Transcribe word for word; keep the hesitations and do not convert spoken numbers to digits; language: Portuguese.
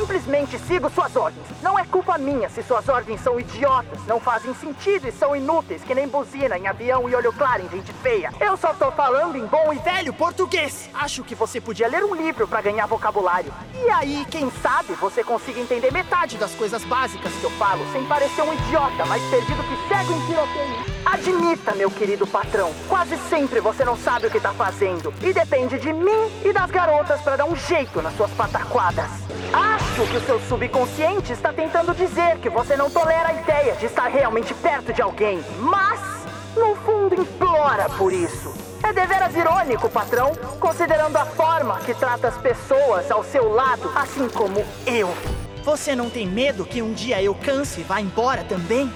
simplesmente sigo suas ordens. Não é culpa minha se suas ordens são idiotas, não fazem sentido e são inúteis, que nem buzina em avião e olho claro em gente feia. Eu só tô falando em bom e velho português. Acho que você podia ler um livro pra ganhar vocabulário. E aí, quem sabe, você consiga entender metade das coisas básicas que eu falo, sem parecer um idiota, mais perdido que cego em tiroteio. Admita, meu querido patrão, quase sempre você não sabe o que tá fazendo. E depende de mim e das garotas pra dar um jeito nas suas pataquadas. Acho que o seu subconsciente está tentando dizer que você não tolera a ideia de estar realmente perto de alguém, mas, no fundo, implora por isso. É deveras irônico, patrão, considerando a forma que trata as pessoas ao seu lado, assim como eu. Você não tem medo que um dia eu canse e vá embora também?